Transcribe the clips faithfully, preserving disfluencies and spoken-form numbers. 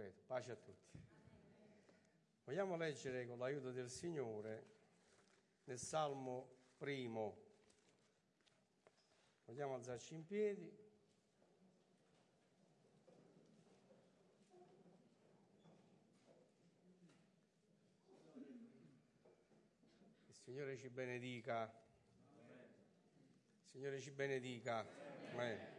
Profeta. Pace a tutti. Vogliamo leggere con l'aiuto del Signore nel Salmo primo. Vogliamo alzarci in piedi. Il Signore ci benedica. Il Signore ci benedica. Amen.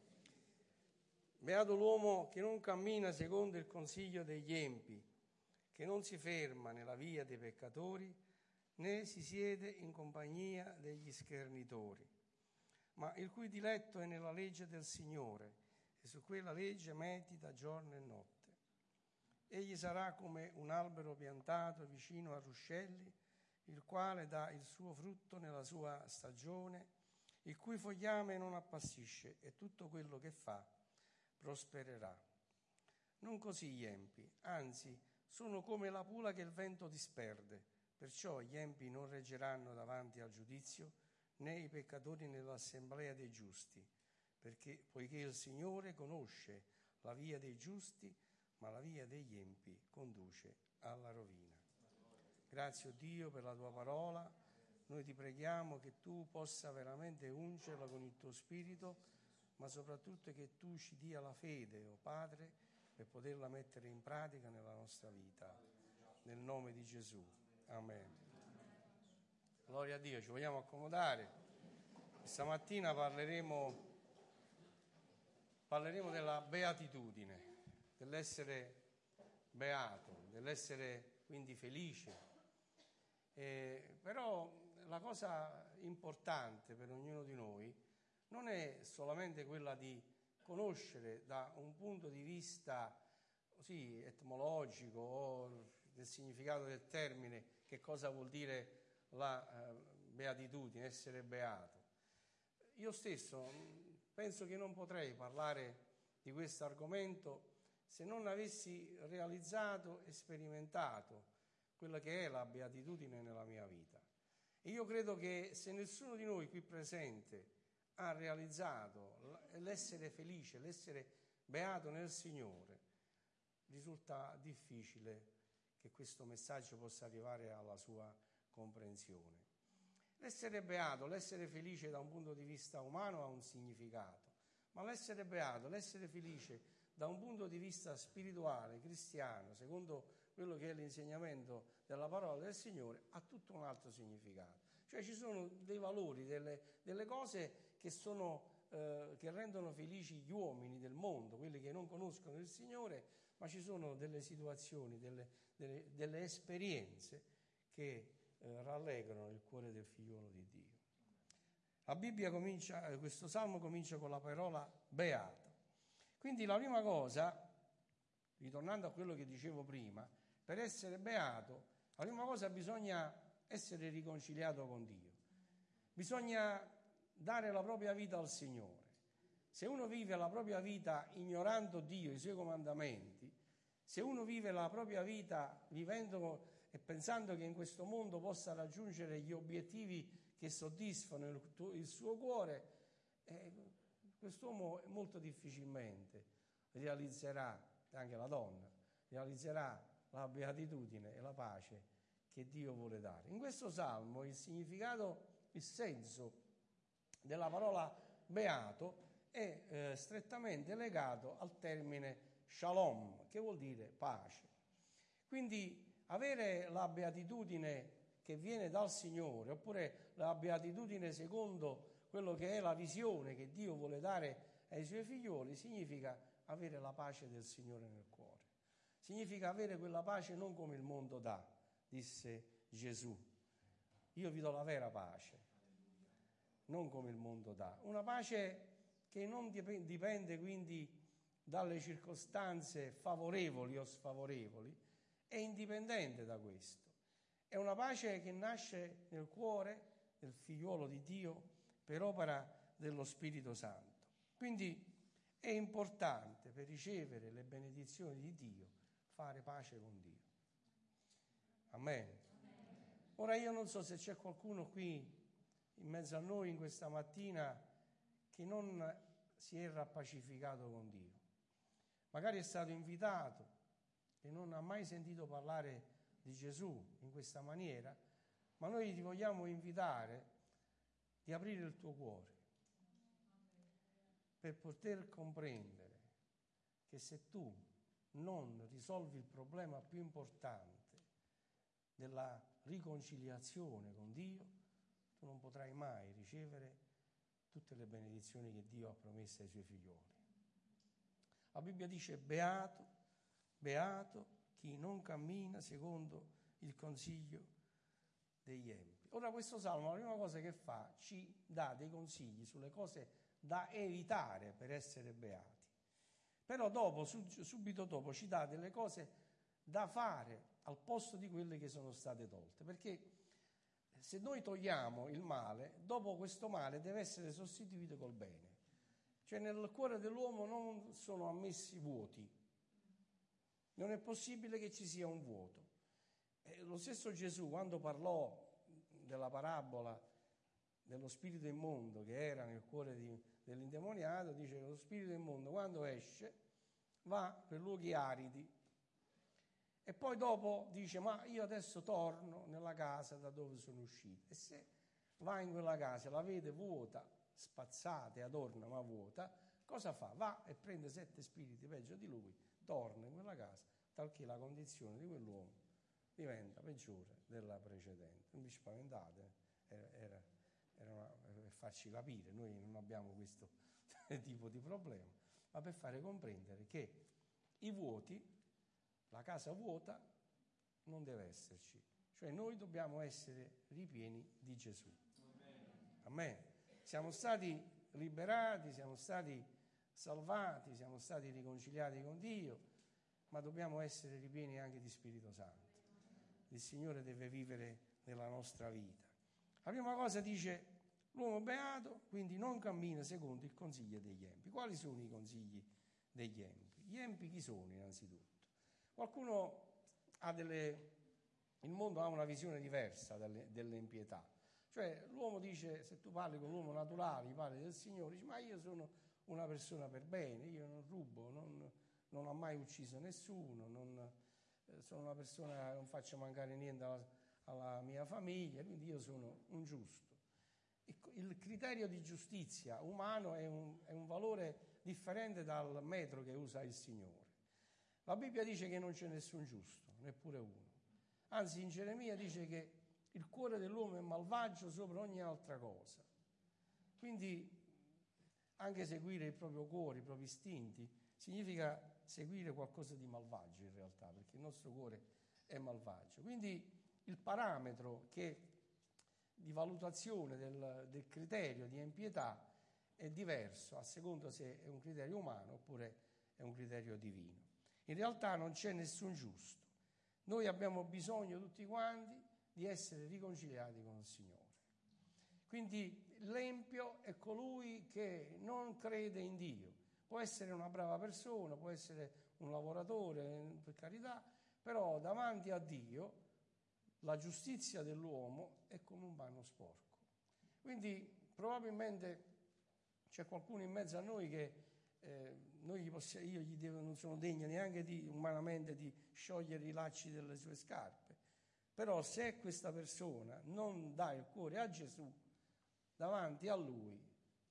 Beato l'uomo che non cammina secondo il consiglio degli empi, che non si ferma nella via dei peccatori, né si siede in compagnia degli schernitori, ma il cui diletto è nella legge del Signore, e su quella legge medita giorno e notte. Egli sarà come un albero piantato vicino a ruscelli, il quale dà il suo frutto nella sua stagione, il cui fogliame non appassisce, e tutto quello che fa prospererà. Non così gli empi, anzi sono come la pula che il vento disperde, perciò gli empi non reggeranno davanti al giudizio, né i peccatori nell'assemblea dei giusti, perché poiché il Signore conosce la via dei giusti, ma la via degli empi conduce alla rovina. Grazie, oh Dio, per la tua parola. Noi ti preghiamo che tu possa veramente ungerla con il tuo spirito, ma soprattutto che tu ci dia la fede, oh Padre, per poterla mettere in pratica nella nostra vita. Nel nome di Gesù. Amen. Gloria a Dio, ci vogliamo accomodare. Questa mattina parleremo, parleremo della beatitudine, dell'essere beato, dell'essere quindi felice. Eh, però la cosa importante per ognuno di noi non è solamente quella di conoscere da un punto di vista così etimologico o del significato del termine che cosa vuol dire la eh, beatitudine, essere beato. Io stesso penso che non potrei parlare di questo argomento se non avessi realizzato e sperimentato quella che è la beatitudine nella mia vita. E io credo che se nessuno di noi qui presente ha realizzato l'essere felice, l'essere beato nel Signore, risulta difficile che questo messaggio possa arrivare alla sua comprensione. L'essere beato, l'essere felice da un punto di vista umano ha un significato, ma l'essere beato, l'essere felice da un punto di vista spirituale, cristiano, secondo quello che è l'insegnamento della parola del Signore, ha tutto un altro significato. Cioè ci sono dei valori, delle, delle cose che, sono, eh, che rendono felici gli uomini del mondo, quelli che non conoscono il Signore, ma ci sono delle situazioni, delle, delle, delle esperienze che eh, rallegrano il cuore del figliolo di Dio. La Bibbia comincia, questo salmo comincia con la parola beato. Quindi la prima cosa, ritornando a quello che dicevo prima, per essere beato, la prima cosa bisogna essere riconciliato con Dio. Bisogna dare la propria vita al Signore. Se uno vive la propria vita ignorando Dio, i Suoi comandamenti, se uno vive la propria vita vivendo e pensando che in questo mondo possa raggiungere gli obiettivi che soddisfano il, il suo cuore, eh, quest'uomo molto difficilmente realizzerà, anche la donna, realizzerà la beatitudine e la pace che Dio vuole dare. In questo salmo il significato, il senso della parola beato è eh, strettamente legato al termine shalom, che vuol dire pace. Quindi avere la beatitudine che viene dal Signore, oppure la beatitudine secondo quello che è la visione che Dio vuole dare ai Suoi figlioli, significa avere la pace del Signore nel cuore. Significa avere quella pace non come il mondo dà, disse Gesù. Io vi do la vera pace, non come il mondo dà. Una pace che non dipende quindi dalle circostanze favorevoli o sfavorevoli, è indipendente da questo. È una pace che nasce nel cuore del figliuolo di Dio per opera dello Spirito Santo. Quindi è importante per ricevere le benedizioni di Dio fare pace con Dio. Amen. Ora io non so se c'è qualcuno qui in mezzo a noi in questa mattina che non si è rappacificato con Dio. Magari è stato invitato, che non ha mai sentito parlare di Gesù in questa maniera, ma noi ti vogliamo invitare di aprire il tuo cuore per poter comprendere che se tu non risolvi il problema più importante della riconciliazione con Dio, tu non potrai mai ricevere tutte le benedizioni che Dio ha promesso ai suoi figlioli. La Bibbia dice: beato, beato chi non cammina secondo il consiglio degli empi. Ora questo salmo, la prima cosa che fa, ci dà dei consigli sulle cose da evitare per essere beati. Però dopo, subito dopo, ci dà delle cose da fare al posto di quelle che sono state tolte. Perché se noi togliamo il male, dopo questo male deve essere sostituito col bene. Cioè nel cuore dell'uomo non sono ammessi vuoti. Non è possibile che ci sia un vuoto. E lo stesso Gesù, quando parlò della parabola dello spirito immondo che era nel cuore di, dell'indemoniato, dice che lo spirito immondo quando esce va per luoghi aridi e poi dopo dice: ma io adesso torno nella casa da dove sono uscito. E se va in quella casa, la vede vuota, spazzata e adorna ma vuota, cosa fa? Va e prende sette spiriti peggio di lui, torna in quella casa, talché la condizione di quell'uomo diventa peggiore della precedente. Non vi spaventate, era, era, era una, per farci capire, noi non abbiamo questo tipo di problema, ma per fare comprendere che i vuoti, la casa vuota, non deve esserci. Cioè noi dobbiamo essere ripieni di Gesù. Amen. Siamo stati liberati, siamo stati salvati, siamo stati riconciliati con Dio, ma dobbiamo essere ripieni anche di Spirito Santo. Il Signore deve vivere nella nostra vita. La prima cosa dice: l'uomo beato, quindi non cammina secondo il consiglio degli empi. Quali sono i consigli degli empi? Gli empi chi sono innanzitutto? Qualcuno ha delle... il mondo ha una visione diversa delle, dell'impietà. Cioè l'uomo dice, se tu parli con l'uomo naturale, gli parli del Signore, dice: ma io sono una persona per bene, io non rubo, non, non ho mai ucciso nessuno, non, eh, sono una persona, non faccio mancare niente alla, alla mia famiglia, quindi io sono un giusto. Il criterio di giustizia umano è un, è un valore differente dal metro che usa il Signore. La Bibbia dice che non c'è nessun giusto, neppure uno. Anzi, in Geremia dice che il cuore dell'uomo è malvagio sopra ogni altra cosa. Quindi anche seguire il proprio cuore, i propri istinti, significa seguire qualcosa di malvagio in realtà, perché il nostro cuore è malvagio. Quindi il parametro che di valutazione del, del criterio di impietà è diverso a seconda se è un criterio umano oppure è un criterio divino. In realtà non c'è nessun giusto. Noi abbiamo bisogno tutti quanti di essere riconciliati con il Signore. Quindi l'empio è colui che non crede in Dio. Può essere una brava persona, può essere un lavoratore, per carità, però davanti a Dio la giustizia dell'uomo è come un panno sporco. Quindi probabilmente c'è qualcuno in mezzo a noi che eh, noi gli possiamo, io gli devo, non sono degno neanche di, umanamente di sciogliere i lacci delle sue scarpe. Però se questa persona non dà il cuore a Gesù, davanti a lui,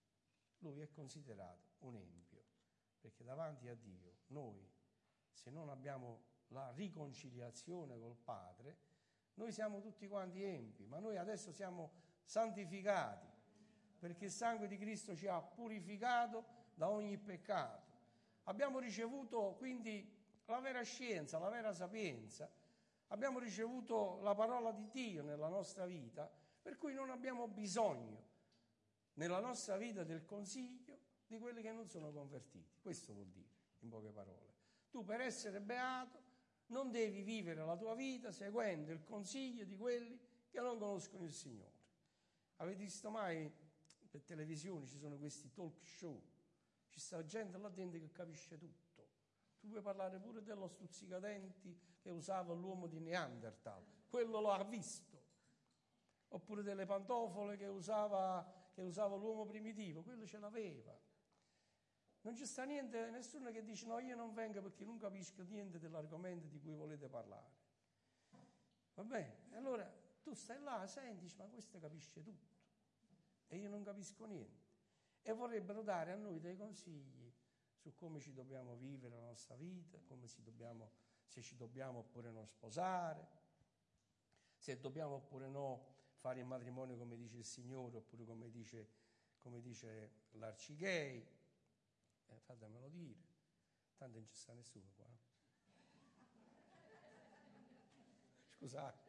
lui è considerato un empio. Perché davanti a Dio noi, se non abbiamo la riconciliazione col Padre, noi siamo tutti quanti empi, ma noi adesso siamo santificati, perché il sangue di Cristo ci ha purificato da ogni peccato. Abbiamo ricevuto quindi la vera scienza, la vera sapienza, abbiamo ricevuto la parola di Dio nella nostra vita, per cui non abbiamo bisogno nella nostra vita del consiglio di quelli che non sono convertiti. Questo vuol dire, in poche parole. Tu per essere beato non devi vivere la tua vita seguendo il consiglio di quelli che non conoscono il Signore. Avete visto mai per televisione ci sono questi talk show? Ci sta gente là dentro che capisce tutto. Tu puoi parlare pure dello stuzzicadenti che usava l'uomo di Neanderthal, quello lo ha visto. Oppure delle pantofole che usava, che usava l'uomo primitivo, quello ce l'aveva. Non ci sta niente, nessuno che dice no, io non vengo perché non capisco niente dell'argomento di cui volete parlare. Va bene? Allora tu stai là, senti, dici, ma questo capisce tutto e io non capisco niente. E vorrebbero dare a noi dei consigli su come ci dobbiamo vivere la nostra vita, come si dobbiamo, se ci dobbiamo oppure no sposare, se dobbiamo oppure no fare il matrimonio come dice il Signore oppure come dice, come dice l'arcigay. Eh, fatemelo dire, tanto non ci sta nessuno qua. Scusate.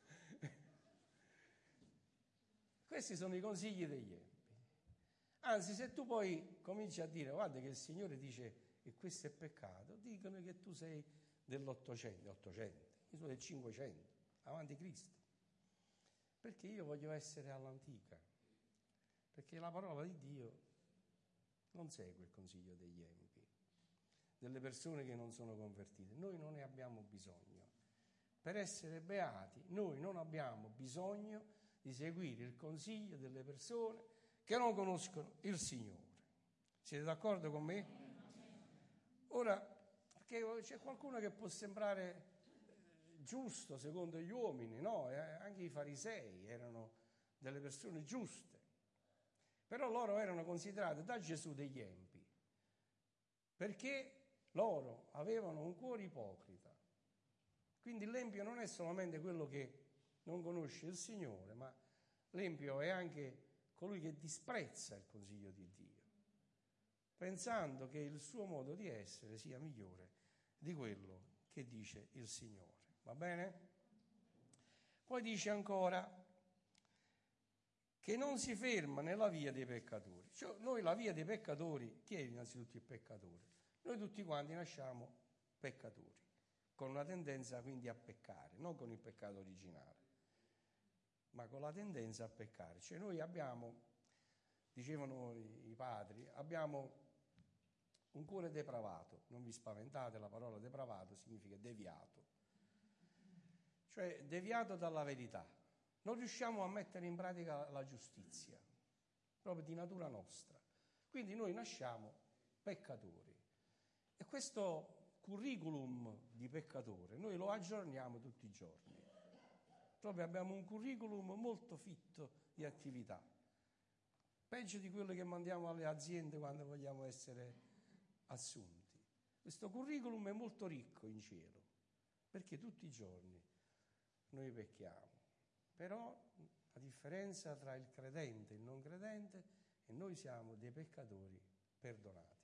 Questi sono i consigli degli empi. Anzi, se tu poi cominci a dire, guarda che il Signore dice che questo è peccato, dicono che tu sei dell'Ottocento, ottocento, io sono del Cinquecento, avanti Cristo. Perché io voglio essere all'antica, perché la parola di Dio non segue il consiglio degli empi, delle persone che non sono convertite. Noi non ne abbiamo bisogno. Per essere beati, noi non abbiamo bisogno di seguire il consiglio delle persone che non conoscono il Signore. Siete d'accordo con me? Ora, perché c'è qualcuno che può sembrare giusto secondo gli uomini, no? E anche i farisei erano delle persone giuste, però loro erano considerati da Gesù degli empi, perché loro avevano un cuore ipocrita. Quindi l'empio non è solamente quello che non conosce il Signore, ma l'empio è anche colui che disprezza il consiglio di Dio, pensando che il suo modo di essere sia migliore di quello che dice il Signore. Va bene? Poi dice ancora che non si ferma nella via dei peccatori. Cioè, noi la via dei peccatori, chi è innanzitutto il peccatore? Noi tutti quanti nasciamo peccatori, con una tendenza quindi a peccare, non con il peccato originale, ma con la tendenza a peccare. Cioè noi abbiamo, dicevano i padri, abbiamo un cuore depravato. Non vi spaventate, la parola depravato significa deviato, cioè deviato dalla verità. Non riusciamo a mettere in pratica la giustizia, proprio di natura nostra. Quindi noi nasciamo peccatori e questo curriculum di peccatore noi lo aggiorniamo tutti i giorni. Proprio abbiamo un curriculum molto fitto di attività, peggio di quello che mandiamo alle aziende quando vogliamo essere assunti. Questo curriculum è molto ricco in cielo, perché tutti i giorni noi pecchiamo. Però la differenza tra il credente e il non credente è che noi siamo dei peccatori perdonati.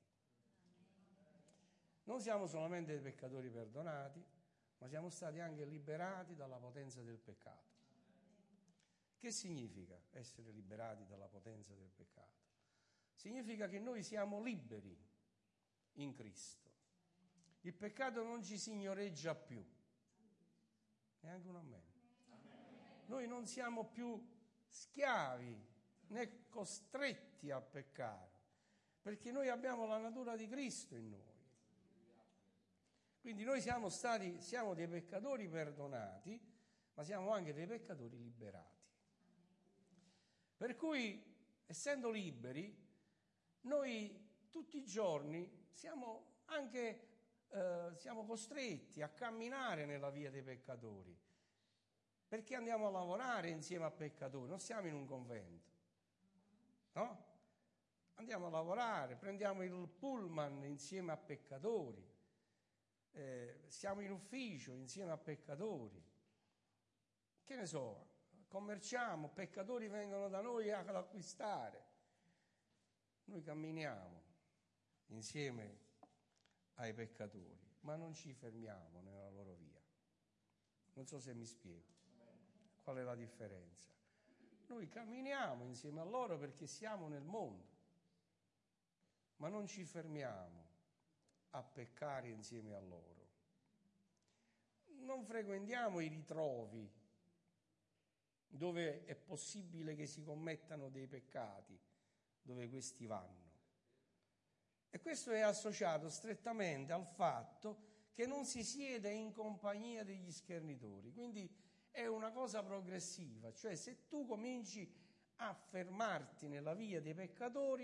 Non siamo solamente dei peccatori perdonati, ma siamo stati anche liberati dalla potenza del peccato. Che significa essere liberati dalla potenza del peccato? Significa che noi siamo liberi in Cristo. Il peccato non ci signoreggia più, neanche un amen. Noi non siamo più schiavi né costretti a peccare, perché noi abbiamo la natura di Cristo in noi. Quindi noi siamo stati, siamo dei peccatori perdonati, ma siamo anche dei peccatori liberati. Per cui, essendo liberi, noi tutti i giorni siamo anche eh, siamo costretti a camminare nella via dei peccatori, perché andiamo a lavorare insieme a peccatori, non siamo in un convento, no? Andiamo a lavorare, prendiamo il pullman insieme a peccatori, eh, siamo in ufficio insieme a peccatori, che ne so, commerciamo, peccatori vengono da noi ad acquistare, noi camminiamo insieme ai peccatori, ma non ci fermiamo nella loro via. Non so se mi spiego. Qual è la differenza? Noi camminiamo insieme a loro perché siamo nel mondo, ma non ci fermiamo a peccare insieme a loro. Non frequentiamo i ritrovi dove è possibile che si commettano dei peccati, dove questi vanno. E questo è associato strettamente al fatto che non si siede in compagnia degli schernitori, quindi è una cosa progressiva, cioè se tu cominci a fermarti nella via dei peccatori,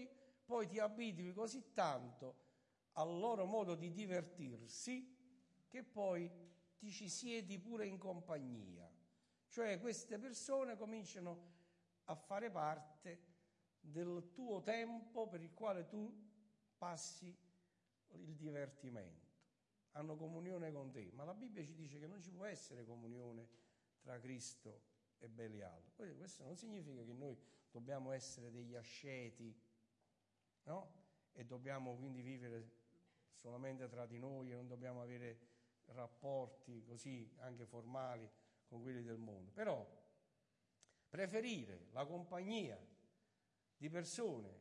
poi ti abitui così tanto al loro modo di divertirsi che poi ti ci siedi pure in compagnia. Cioè queste persone cominciano a fare parte del tuo tempo per il quale tu passi il divertimento. Hanno comunione con te, ma la Bibbia ci dice che non ci può essere comunione tra Cristo e Belial. Poi questo non significa che noi dobbiamo essere degli asceti, no? E dobbiamo quindi vivere solamente tra di noi e non dobbiamo avere rapporti così anche formali con quelli del mondo. Però preferire la compagnia di persone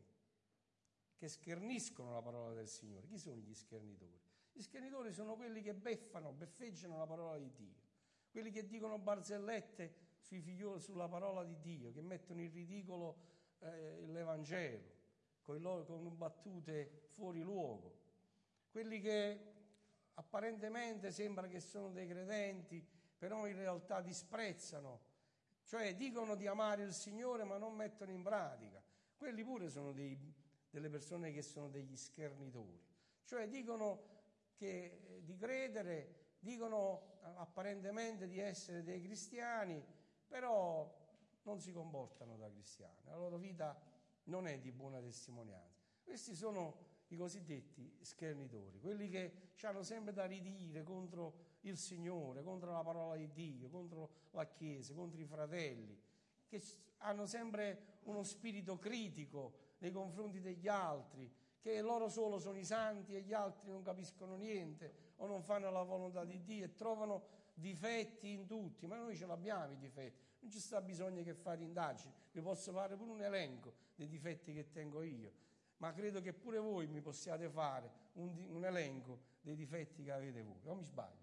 che scherniscono la parola del Signore. Chi sono gli schernitori? Gli schernitori sono quelli che beffano, beffeggiano la parola di Dio, quelli che dicono barzellette sui figlioli, sulla parola di Dio, che mettono in ridicolo eh, l'Evangelo con, loro, con battute fuori luogo, quelli che apparentemente sembra che sono dei credenti, però in realtà disprezzano, cioè dicono di amare il Signore ma non mettono in pratica. Quelli pure sono dei, delle persone che sono degli schernitori, cioè dicono che di credere, dicono apparentemente di essere dei cristiani, però non si comportano da cristiani, la loro vita non è di buona testimonianza. Questi sono i cosiddetti schernitori, quelli che hanno sempre da ridire contro il Signore, contro la parola di Dio, contro la Chiesa, contro i fratelli, che hanno sempre uno spirito critico nei confronti degli altri, che loro solo sono i santi e gli altri non capiscono niente o non fanno la volontà di Dio e trovano difetti in tutti. Ma noi ce l'abbiamo i difetti, non ci sta bisogno che fate indagini, vi posso fare pure un elenco dei difetti che tengo io, ma credo che pure voi mi possiate fare un, un elenco dei difetti che avete voi, non mi sbaglio?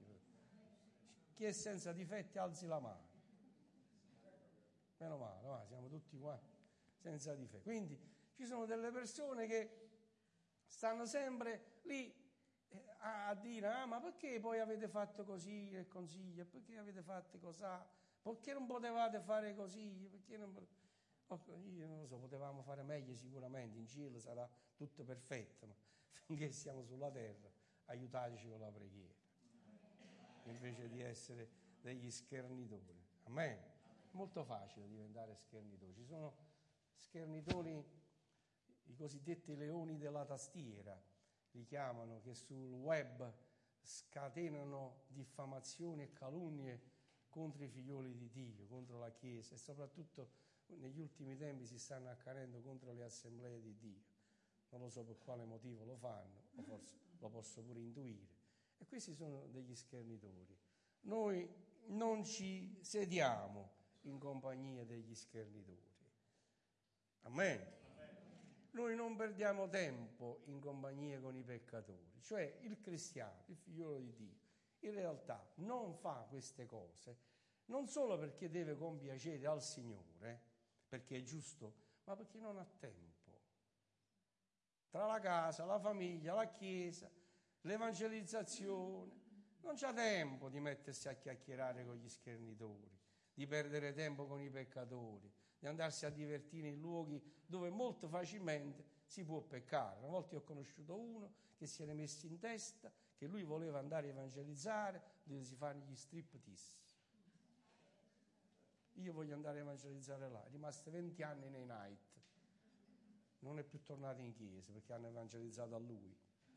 Chi è senza difetti alzi la mano. Meno male, va, siamo tutti qua senza difetti. Quindi ci sono delle persone che stanno sempre lì a dire: ah, ma perché poi avete fatto così e consiglia? Perché avete fatto così? Perché non potevate fare così? Perché non... Io non lo so, potevamo fare meglio sicuramente, in cielo sarà tutto perfetto, ma finché siamo sulla terra aiutateci con la preghiera, invece di essere degli schernitori. Amen. È molto facile diventare schernitori. Ci sono schernitori, i cosiddetti leoni della tastiera, li chiamano, che sul web scatenano diffamazioni e calunnie contro i figlioli di Dio, contro la Chiesa, e soprattutto negli ultimi tempi si stanno accanendo contro le assemblee di Dio. Non lo so per quale motivo lo fanno, o forse lo posso pure intuire. E questi sono degli schernitori. Noi non ci sediamo in compagnia degli schernitori. Amen. Noi non perdiamo tempo in compagnia con i peccatori, cioè il cristiano, il figliolo di Dio, in realtà non fa queste cose non solo perché deve compiacere al Signore, perché è giusto, ma perché non ha tempo. Tra la casa, la famiglia, la chiesa, l'evangelizzazione, non c'ha tempo di mettersi a chiacchierare con gli schernitori, di perdere tempo con i peccatori, di andarsi a divertire in luoghi dove molto facilmente si può peccare. Una volta io ho conosciuto uno che si era messo in testa che lui voleva andare a evangelizzare dove si fanno gli striptease. Io voglio andare a evangelizzare là, è rimasto venti anni nei night, non è più tornato in chiesa perché hanno evangelizzato a lui.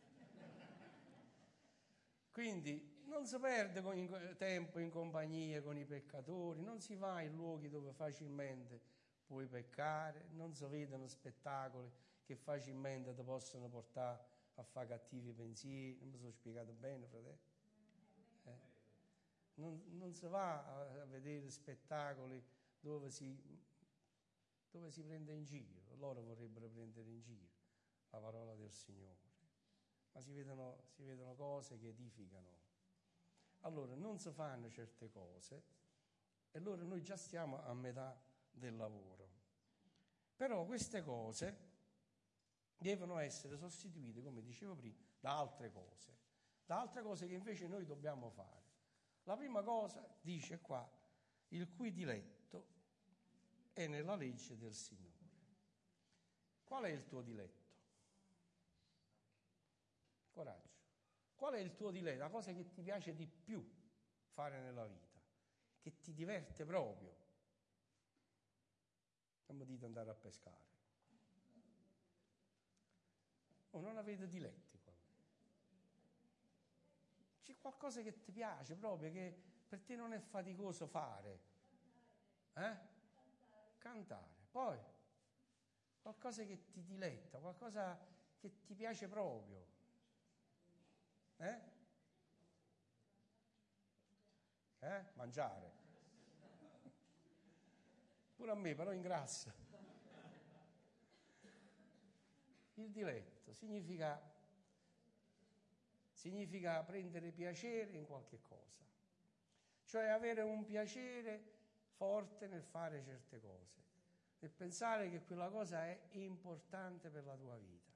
Quindi non si perde tempo in compagnia con i peccatori, non si va in luoghi dove facilmente puoi peccare, non si vedono spettacoli che facilmente ti possono portare a fare cattivi pensieri. Non mi sono spiegato bene, fratello? Eh? Non, non si va a vedere spettacoli dove si, dove si prende in giro. Loro vorrebbero prendere in giro la parola del Signore, ma si vedono, si vedono cose che edificano. Allora non si fanno certe cose e allora noi già stiamo a metà del lavoro. Però queste cose devono essere sostituite, come dicevo prima, da altre cose, da altre cose che invece noi dobbiamo fare. La prima cosa, dice qua, il cui diletto è nella legge del Signore. Qual è il tuo diletto? Coraggio. Qual è il tuo diletto? La cosa che ti piace di più fare nella vita? Che ti diverte proprio? Non mi dite andare a pescare. O non avete diletti qua. C'è qualcosa che ti piace proprio, che per te non è faticoso fare. Eh? Cantare. Poi, qualcosa che ti diletta, qualcosa che ti piace proprio. Eh? Eh? Mangiare. Pure a me, però ingrassa. Il diletto significa, significa prendere piacere in qualche cosa, cioè avere un piacere forte nel fare certe cose, nel pensare che quella cosa è importante per la tua vita.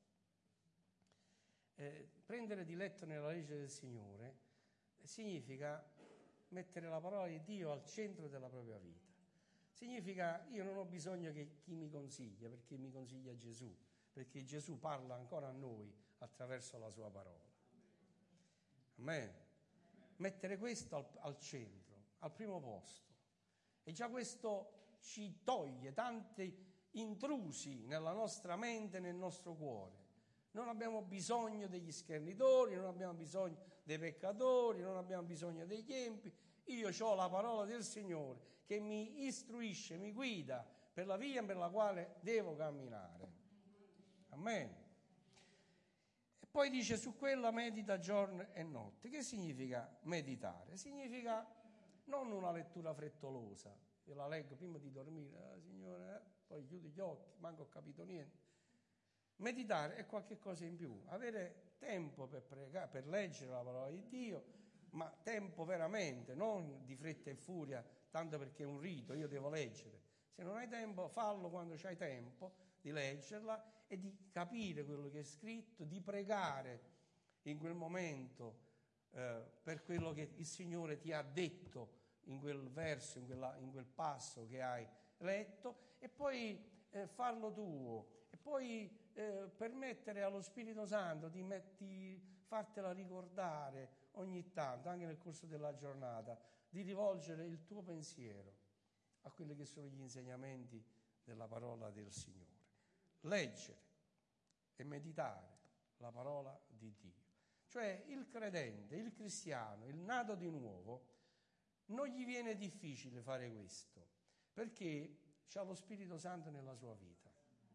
Eh, prendere diletto nella legge del Signore significa mettere la parola di Dio al centro della propria vita. Significa, io non ho bisogno che chi mi consiglia, perché mi consiglia Gesù, perché Gesù parla ancora a noi attraverso la sua parola. Amen. Mettere questo al, al centro, al primo posto. E già questo ci toglie tanti intrusi nella nostra mente e nel nostro cuore. Non abbiamo bisogno degli schernitori, non abbiamo bisogno dei peccatori, non abbiamo bisogno degli empi. Io ho la parola del Signore che mi istruisce, mi guida per la via per la quale devo camminare. Amen. E poi dice, su quella medita giorno e notte. Che significa meditare? Significa non una lettura frettolosa. Io la leggo prima di dormire, ah, Signore, eh? Poi chiudo gli occhi, manco ho capito niente. Meditare è qualche cosa in più, avere tempo per pregare, per leggere la parola di Dio, ma tempo veramente, non di fretta e furia, tanto perché è un rito, io devo leggere. Se non hai tempo, fallo quando c'hai tempo di leggerla e di capire quello che è scritto, di pregare in quel momento eh, per quello che il Signore ti ha detto in quel verso, in, quella, in quel passo che hai letto, e poi eh, farlo tuo, e poi eh, permettere allo Spirito Santo di metti, fartela ricordare ogni tanto, anche nel corso della giornata, di rivolgere il tuo pensiero a quelli che sono gli insegnamenti della parola del Signore. Leggere e meditare la parola di Dio. Cioè il credente, il cristiano, il nato di nuovo, non gli viene difficile fare questo, perché c'ha lo Spirito Santo nella sua vita.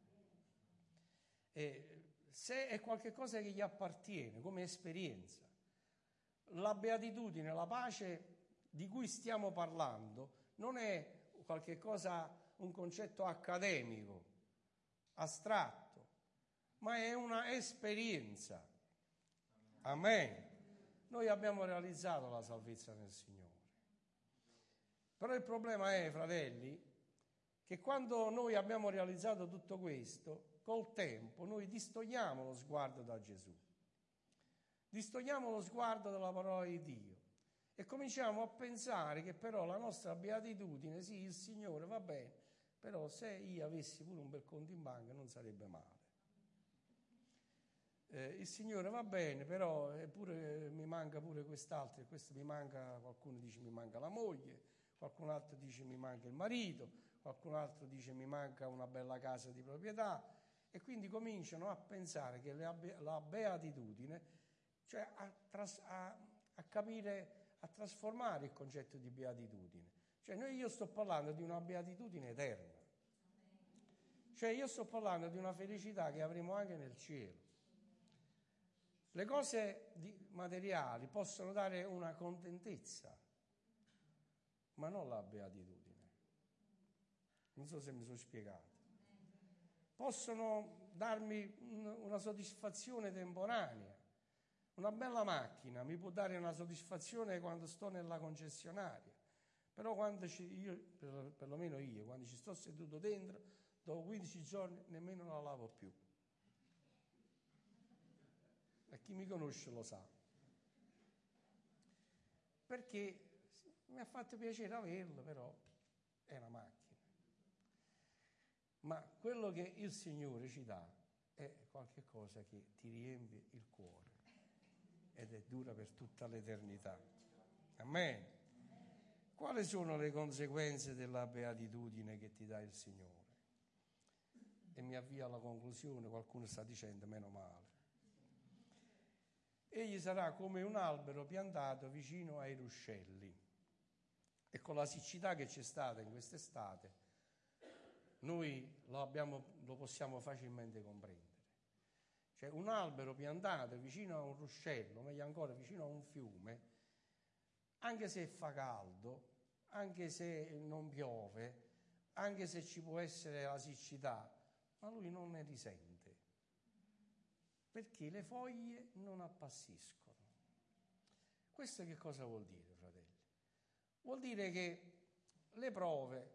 E se è qualcosa che gli appartiene come esperienza, la beatitudine, la pace di cui stiamo parlando non è qualche cosa, un concetto accademico, astratto, ma è una esperienza. Amen. Noi abbiamo realizzato la salvezza nel Signore. Però il problema è, fratelli, che quando noi abbiamo realizzato tutto questo, col tempo noi distogliamo lo sguardo da Gesù, distogliamo lo sguardo dalla parola di Dio e cominciamo a pensare che però la nostra beatitudine, sì, il Signore va bene, però se io avessi pure un bel conto in banca non sarebbe male. Eh, il Signore va bene, però eppure mi manca pure quest'altro, e questo mi manca, qualcuno dice mi manca la moglie, qualcun altro dice mi manca il marito, qualcun altro dice mi manca una bella casa di proprietà, e quindi cominciano a pensare che la, la beatitudine, cioè a, tras, a, a capire, a trasformare il concetto di beatitudine. Cioè noi, io sto parlando di una beatitudine eterna, cioè io sto parlando di una felicità che avremo anche nel cielo. Le cose di, materiali possono dare una contentezza, ma non la beatitudine. Non so se mi sono spiegato. Possono darmi un, una soddisfazione temporanea. Una bella macchina mi può dare una soddisfazione quando sto nella concessionaria, però quando ci, io, per, perlomeno io, quando ci sto seduto dentro, dopo quindici giorni nemmeno la lavo più. E chi mi conosce lo sa. Perché mi ha fatto piacere averlo, però è una macchina. Ma quello che il Signore ci dà è qualche cosa che ti riempie il cuore. ed è dura per tutta l'eternità. Amen. Quali sono le conseguenze della beatitudine che ti dà il Signore? E mi avvio alla conclusione, qualcuno sta dicendo meno male. Egli sarà come un albero piantato vicino ai ruscelli. E con la siccità che c'è stata in quest'estate, noi lo, abbiamo, lo possiamo facilmente comprendere. Cioè un albero piantato vicino a un ruscello, meglio ancora vicino a un fiume, anche se fa caldo, anche se non piove, anche se ci può essere la siccità, ma lui non ne risente, perché le foglie non appassiscono. Questo che cosa vuol dire, fratelli? Vuol dire che le prove,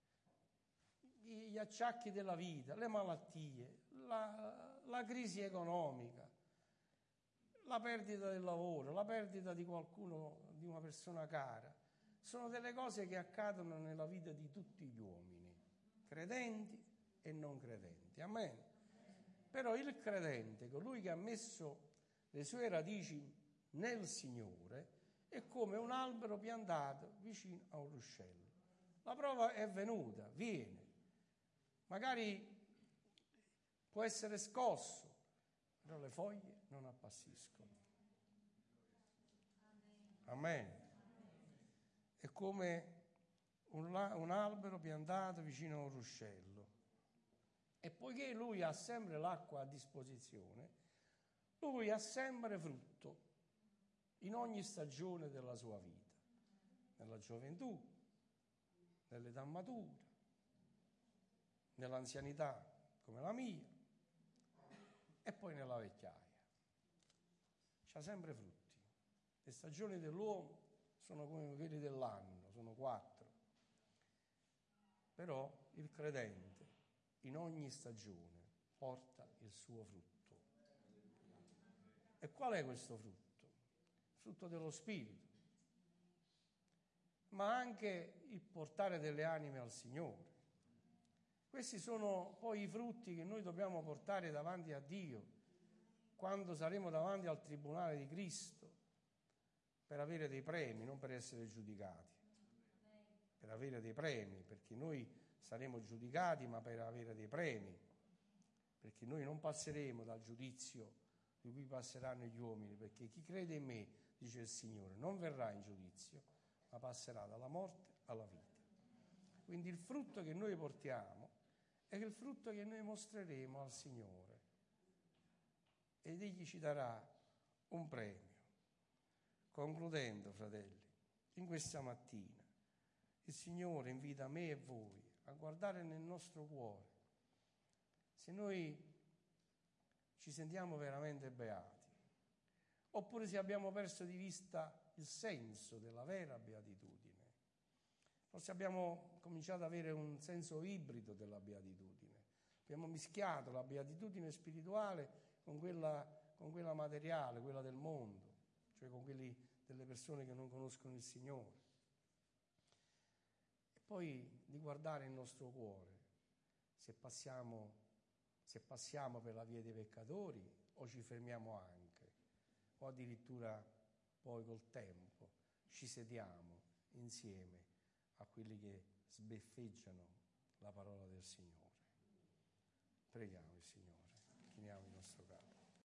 gli acciacchi della vita, le malattie, la, la crisi economica, la perdita del lavoro, la perdita di qualcuno, di una persona cara, sono delle cose che accadono nella vita di tutti gli uomini, credenti e non credenti. Amen. Però il credente, colui che ha messo le sue radici nel Signore, è come un albero piantato vicino a un ruscello. La prova è venuta, viene. Magari può essere scosso, però le foglie non appassiscono. Amen. È come un, un albero piantato vicino a un ruscello. E poiché lui ha sempre l'acqua a disposizione, lui ha sempre frutto in ogni stagione della sua vita, nella gioventù, nell'età matura, nell'anzianità come la mia e poi nella vecchiaia. C'ha sempre frutti. Le stagioni dell'uomo sono come quelle dell'anno, sono quattro. Però il credente in ogni stagione porta il suo frutto. E qual è questo frutto? Frutto dello Spirito, ma anche il portare delle anime al Signore. Questi sono poi i frutti che noi dobbiamo portare davanti a Dio quando saremo davanti al tribunale di Cristo, per avere dei premi, non per essere giudicati, per avere dei premi, perché noi saremo giudicati ma per avere dei premi, perché noi non passeremo dal giudizio di cui passeranno gli uomini, perché chi crede in me, dice il Signore, non verrà in giudizio, ma passerà dalla morte alla vita. Quindi il frutto che noi portiamo è il frutto che noi mostreremo al Signore ed Egli ci darà un premio. Concludendo, fratelli, in questa mattina il Signore invita me e voi a guardare nel nostro cuore se noi ci sentiamo veramente beati, oppure se abbiamo perso di vista il senso della vera beatitudine. Forse abbiamo cominciato ad avere un senso ibrido della beatitudine. Abbiamo mischiato la beatitudine spirituale con quella, con quella materiale, quella del mondo, cioè con quelli delle persone che non conoscono il Signore. E poi di guardare il nostro cuore, se passiamo, se passiamo per la via dei peccatori o ci fermiamo anche, o addirittura poi col tempo ci sediamo insieme a quelli che sbeffeggiano la parola del Signore. Preghiamo il Signore, chiniamo il nostro capo.